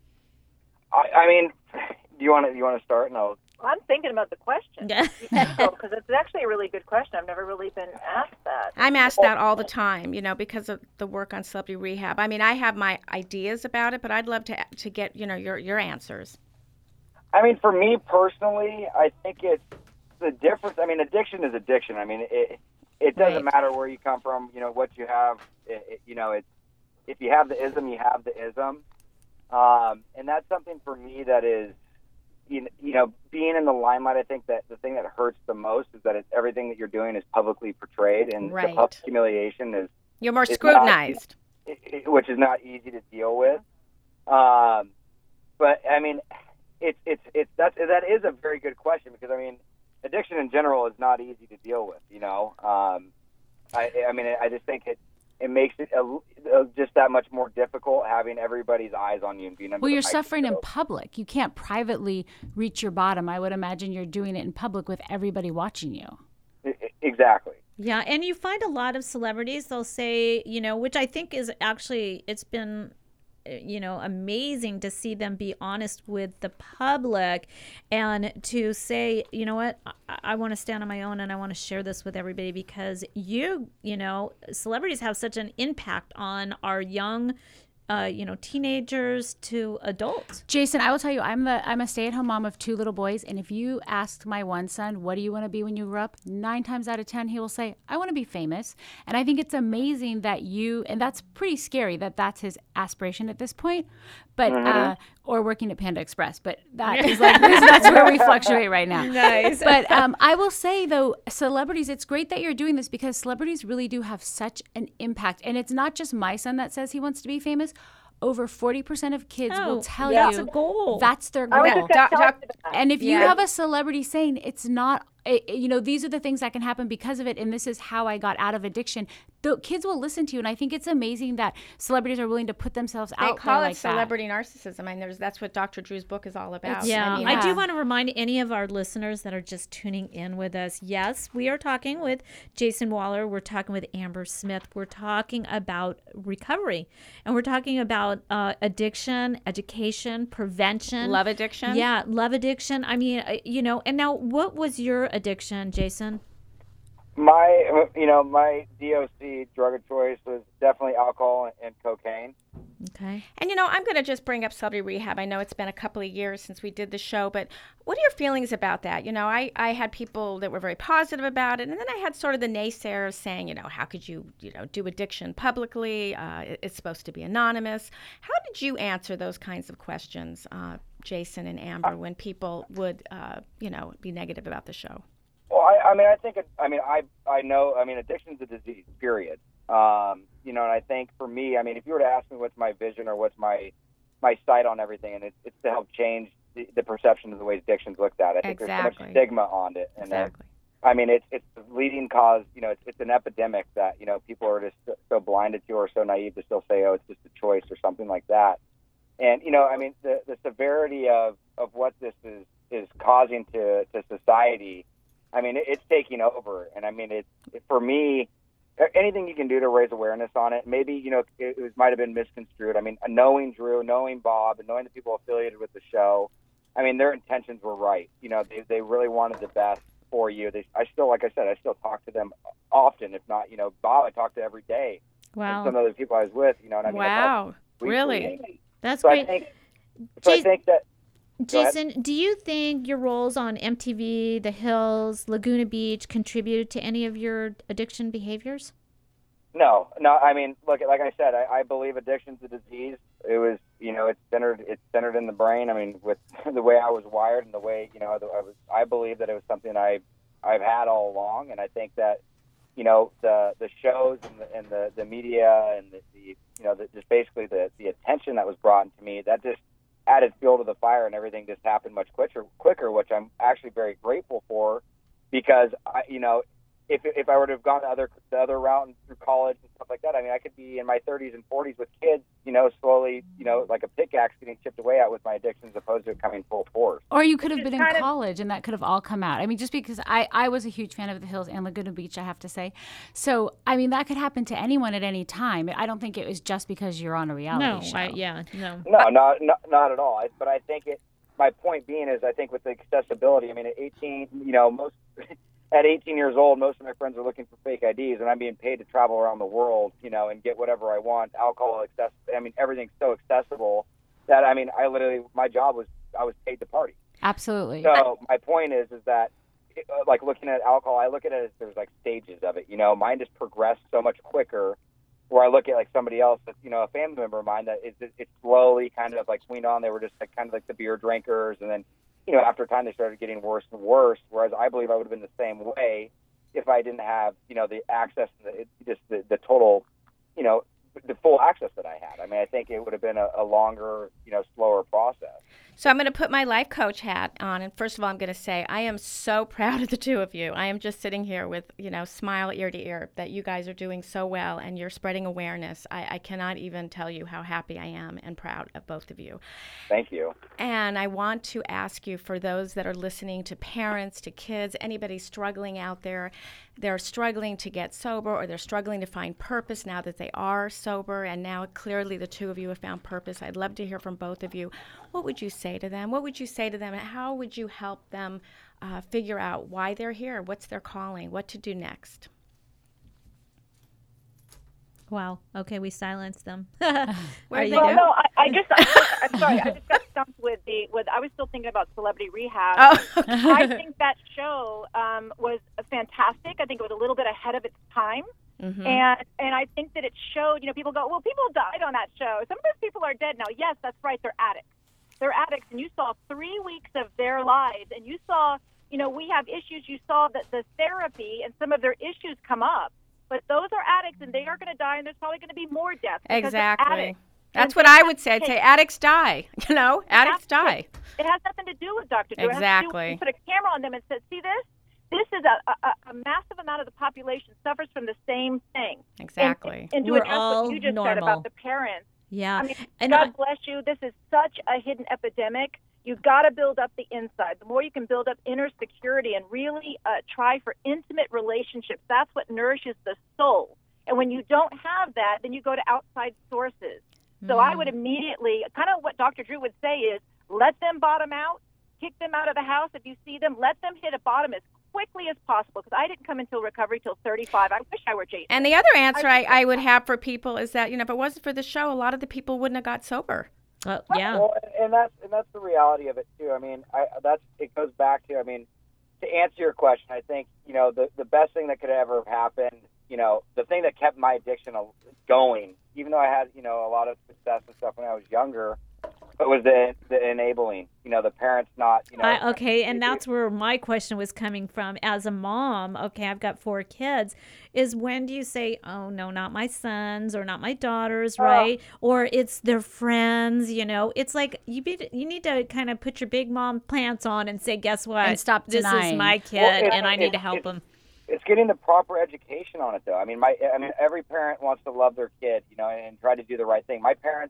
I mean, do you want to start? No. I'm thinking about the question because it's actually a really good question. I've never really been asked that. I'm asked that all the time, because of the work on Celebrity Rehab. I mean, I have my ideas about it, but I'd love to get, your answers. I mean, for me personally, I think it's the difference. I mean, addiction is addiction. I mean, it doesn't matter where you come from, what you have. If you have the ism, you have the ism. And that's something for me that is, being in the limelight, I think that the thing that hurts the most is that everything that you're doing is publicly portrayed, and the public humiliation is... You're more scrutinized. Which is not easy to deal with. But, I mean, that is a very good question because, I mean, addiction in general is not easy to deal with, I just think it makes it just that much more difficult having everybody's eyes on you and being under Well, you're suffering in public. You can't privately reach your bottom. I would imagine you're doing it in public with everybody watching you. Exactly. Yeah, and you find a lot of celebrities, they'll say, which I think is actually, it's been, amazing to see them be honest with the public and to say, you know what, I want to stand on my own and I want to share this with everybody because celebrities have such an impact on our young teenagers to adults. Jason, I will tell you, I'm a stay-at-home mom of 2 little boys, and if you asked my one son, what do you want to be when you grow up? 9 times out of 10, he will say, I want to be famous. And I think it's amazing that and that's pretty scary that that's his aspiration at this point. But or working at Panda Express, but that is like that's where we fluctuate right now. Nice. But I will say though, celebrities, it's great that you're doing this because celebrities really do have such an impact, and it's not just my son that says he wants to be famous. Over 40% of kids will tell you that's a goal. That's their goal. And if you have a celebrity saying it's not, these are the things that can happen because of it, and this is how I got out of addiction, the kids will listen to you. And I think it's amazing that celebrities are willing to put themselves out there like that. They call it celebrity narcissism. I mean, that's what Dr. Drew's book is all about. I do want to remind any of our listeners that are just tuning in with us. Yes, we are talking with Jason Waller. We're talking with Amber Smith. We're talking about recovery, and we're talking about addiction, education, prevention. Love addiction? Yeah, love addiction. I mean, and now what was your addiction, Jason? My DOC drug of choice was definitely alcohol and cocaine. Okay. And I'm going to just bring up celebrity rehab. I know it's been a couple of years since we did the show, but what are your feelings about that? I had people that were very positive about it, and then I had sort of the naysayers saying, how could you, do addiction publicly? It's supposed to be anonymous. How did you answer those kinds of questions, Jason and Amber, when people would, be negative about the show? Well, I know, addiction's a disease, period. And I think for me, if you were to ask me what's my vision or what's my sight on everything, and it's to help change the perception of the way addiction's looked at. I think there's so much stigma on it. And it's the leading cause, it's an epidemic that, people are just so blinded to or so naive to still say, oh, it's just a choice or something like that. And, the severity of what this is causing to society, it's taking over. And for me, anything you can do to raise awareness on it, maybe, it might have been misconstrued. Knowing Drew, knowing Bob, and knowing the people affiliated with the show, their intentions were right. They really wanted the best for you. Like I said, I still talk to them often. If not, Bob, I talk to every day. Wow. And some of the people I was with, Wow. Really? That's so great. I think that. Jason, do you think your roles on MTV, The Hills, Laguna Beach contributed to any of your addiction behaviors? No. Look, like I said, I believe addiction's a disease. It was, it's centered in the brain. With the way I was wired and the way, I believe that it was something I've had all along. And I think that, the shows and the media and just basically the attention that was brought to me, that just added fuel to the fire, and everything just happened much quicker, which I'm actually very grateful for, because if I were to have gone the other route and through college and stuff like that, I could be in my 30s and 40s with kids, slowly, like a pickaxe getting chipped away at with my addiction, as opposed to it coming full force. Or you could have been in college, and that could have all come out. Just because I was a huge fan of The Hills and Laguna Beach, I have to say. So, that could happen to anyone at any time. I don't think it was just because you're on a reality show. No, not at all. But I think my point being is, I think with the accessibility, at 18, at 18 years old, most of my friends are looking for fake IDs, and I'm being paid to travel around the world, and get whatever I want. Alcohol, everything's so accessible that, my job was, I was paid to party. Absolutely. So my point is that, like, looking at alcohol, I look at it as there's like stages of it. Mine just progressed so much quicker, where I look at like somebody else that's, a family member of mine that it's slowly kind of like weaned on. They were just like kind of like the beer drinkers, and then, after a time they started getting worse and worse, whereas I believe I would have been the same way if I didn't have, the access, the total, the full access that I had. I think it would have been a longer, slower process. So I'm going to put my life coach hat on, and first of all, I'm going to say I am so proud of the two of you. I am just sitting here with, smile ear to ear that you guys are doing so well, and you're spreading awareness. I cannot even tell you how happy I am and proud of both of you. Thank you. And I want to ask you, for those that are listening, to parents, to kids, anybody struggling out there, they're struggling to get sober, or they're struggling to find purpose now that they are sober, and now clearly the two of you have found purpose. I'd love to hear from both of you. What would you say to them? What would you say to them? How would you help them figure out why they're here? What's their calling? What to do next? Wow. Okay, we silenced them. I'm sorry. I just got stumped with I was still thinking about Celebrity Rehab. Oh, okay. I think that show was fantastic. I think it was a little bit ahead of its time. Mm-hmm. And I think that it showed, people go, well, people died on that show. Some of those people are dead now. Yes, that's right. They're addicts. they're addicts, and you saw 3 weeks of their lives, and you saw, we have issues. You saw that the therapy and some of their issues come up, but those are addicts, and they are going to die, and there's probably going to be more deaths. Exactly. That's what I would say. I'd say addicts die. Addicts die. It has nothing to do with Dr. Drew. Exactly. You put a camera on them and said, see this? This is a massive amount of the population suffers from the same thing. Exactly. And to address what you just said about the parents. Yeah. I mean, God bless you. This is such a hidden epidemic. You've got to build up the inside. The more you can build up inner security and really try for intimate relationships, that's what nourishes the soul. And when you don't have that, then you go to outside sources. So I would immediately, kind of what Dr. Drew would say is, let them bottom out, kick them out of the house. If you see them, let them hit a bottom as quickly as possible, because I didn't come into recovery till 35. I wish I were Jason. And the other answer I would have for people is that, if it wasn't for the show, a lot of the people wouldn't have got sober. Yeah. Well, and that's the reality of it too. I mean, it goes back to, to answer your question, I think, the best thing that could ever have happened, the thing that kept my addiction going, even though I had, a lot of success and stuff when I was younger, it was the enabling, the parents not, okay, and that's where my question was coming from. As a mom, okay, I've got 4 kids, is when do you say, oh, no, not my sons or not my daughters, right? Or it's their friends, It's like you need to kind of put your big mom pants on and say, guess what? And stop denying. This is my kid, and I need to help him. It's getting the proper education on it, though. I mean, every parent wants to love their kid, and try to do the right thing. My parents,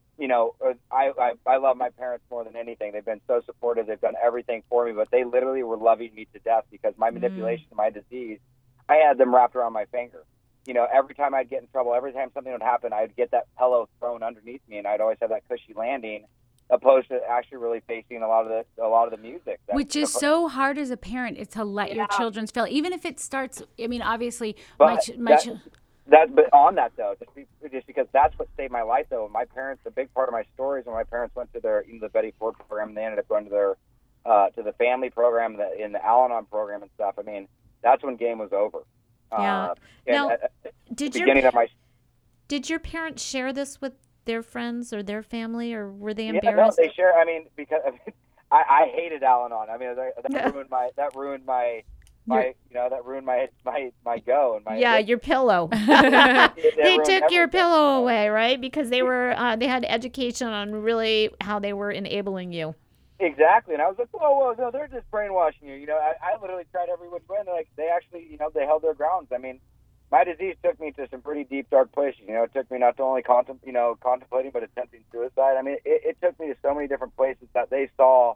I love my parents more than anything. They've been so supportive. They've done everything for me, but they literally were loving me to death because my manipulation of my disease, I had them wrapped around my finger. Every time I'd get in trouble, every time something would happen, I'd get that pillow thrown underneath me, and I'd always have that cushy landing, opposed to actually really facing a lot of the music. Which is so hard as a parent, is to let your children fail, even if it starts. I mean, obviously, but on that though, just because that's what saved my life though. My parents, a big part of my story is when my parents went to the Betty Ford program, and they ended up going to their to the family program, in the Al-Anon program and stuff. I mean, that's when game was over. Yeah. Now, did your parents share this with their friends or their family, or were they embarrassed? Yeah, no, they share. I mean, because I hated Al-Anon. I mean, that ruined my go and my your pillow. They took your pillow away, right? Because they were they had education on really how they were enabling you. Exactly, and I was like, whoa, no, they're just brainwashing you. I literally tried every which way, and they actually, they held their grounds. I mean, my disease took me to some pretty deep, dark places. It took me not to only contemplating, but attempting suicide. I mean, it took me to so many different places that they saw,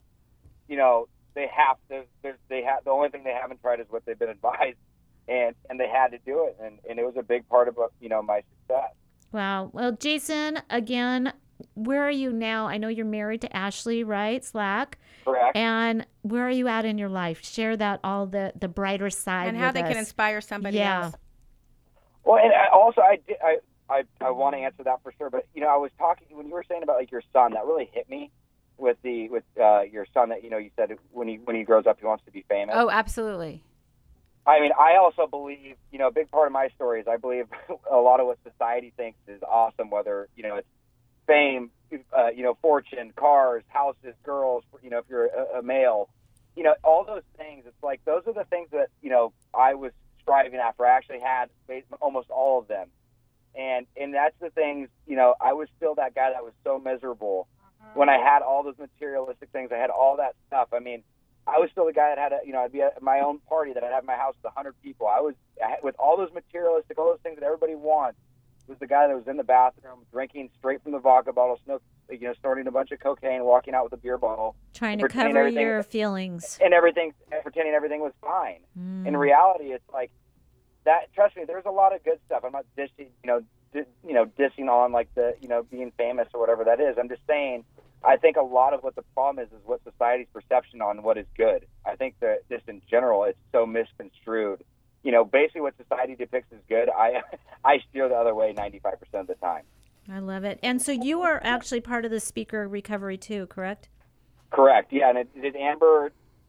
the only thing they haven't tried is what they've been advised, and they had to do it, and it was a big part of my success. Wow. Well, Jason, again, where are you now? I know you're married to Ashley, right? Slack. Correct. And where are you at in your life? Share that, all the brighter side, and how they can inspire somebody else. Well, and I want to answer that for sure, but I was talking when you were saying about your son, that really hit me. With your son, that you said when he grows up he wants to be famous. Oh, absolutely. I mean, I also believe a big part of my story is I believe a lot of what society thinks is awesome, whether it's fame, fortune, cars, houses, girls. If you're a male, all those things. It's like those are the things that I was striving after. I actually had almost all of them, and that's the things. I was still that guy that was so miserable. When I had all those materialistic things, I had all that stuff. I mean, I was still the guy that had I'd be at my own party that I'd have in my house with 100 people. With all those materialistic, all those things that everybody wants, was the guy that was in the bathroom drinking straight from the vodka bottle, snorting a bunch of cocaine, walking out with a beer bottle, trying to cover your feelings, and pretending everything was fine. In reality, it's like that. Trust me, there's a lot of good stuff. I'm not dissing, dissing on like the, being famous or whatever that is. I'm just saying, I think a lot of what the problem is what society's perception on what is good. I think that just in general, it's so misconstrued. Basically what society depicts as good, I steer the other way 95% of the time. I love it. And so you are actually part of the speaker recovery too, correct? Correct. Yeah. And did Amber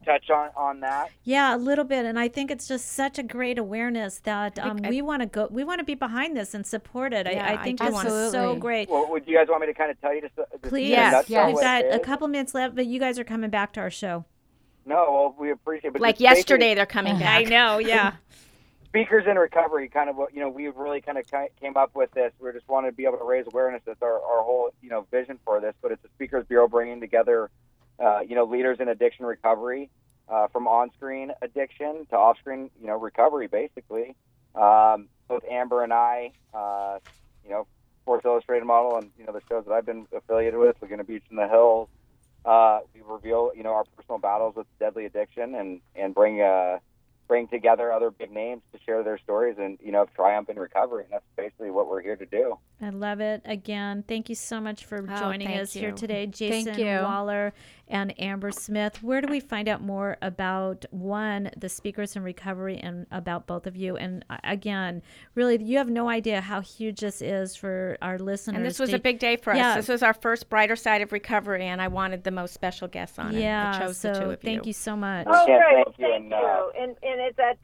touch on that? Yeah, a little bit, and I think it's just such a great awareness that we want to be behind this and support it. Yeah, I think this is so great. Well, would you guys want me to kind of tell you just Please, yes. We've got a couple minutes left, but you guys are coming back to our show. No, well, we appreciate it. But like yesterday, they're coming back. I know, yeah. Speakers in Recovery, kind of what, we really kind of came up with this. We just wanted to be able to raise awareness. That's our whole, vision for this. But it's a Speakers Bureau bringing together, leaders in addiction recovery, from on-screen addiction to off-screen, recovery, basically. Both Amber and I, Sports Illustrated model and, the shows that I've been affiliated with, Laguna Beach and the Hills, we reveal, our personal battles with deadly addiction and bring together other big names to share their stories and, triumph in recovery. And that's basically what we're here to do. I love it. Again, thank you so much for joining us here today, Thank Jason you. Waller and Amber Smith. Where do we find out more about, one, the Speakers in Recovery and about both of you? And again, really, you have no idea how huge this is for our listeners. And this was a big day for us. This was our first Brighter Side of Recovery, and I wanted the most special guests on it. I chose the two of you. Thank you so much. Oh, great. Thank you. And it's at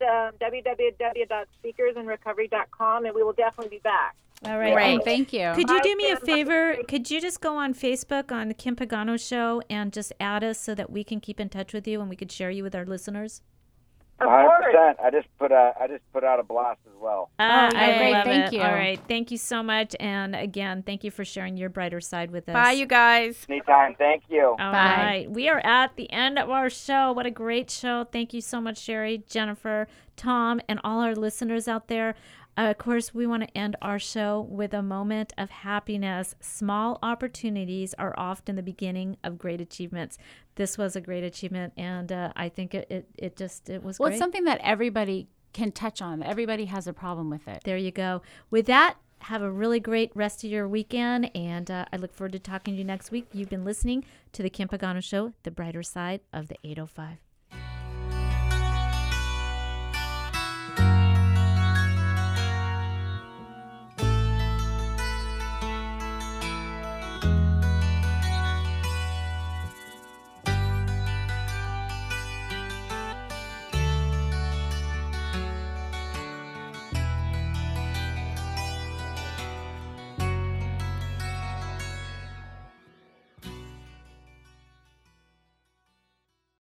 www.speakersandrecovery.com, and we will definitely be back. All right. Great. Thank you. Could you do me a favor? Could you just go on Facebook on the Kim Pagano Show and just add us so that we can keep in touch with you and we could share you with our listeners? 100%. I just put out a blast as well. I love thank it. you. All right. Thank you so much. And again, thank you for sharing your brighter side with us. Bye, you guys. Anytime. Thank you. All right. We are at the end of our show. What a great show. Thank you so much, Sherry, Jennifer, Tom, and all our listeners out there. Of course, we want to end our show with a moment of happiness. Small opportunities are often the beginning of great achievements. This was a great achievement, and I think it was Well, great. it's something that everybody can touch on. Everybody has a problem with it. There you go. With that, have a really great rest of your weekend, and I look forward to talking to you next week. You've been listening to The Kim Pagano Show, the brighter side of the 805.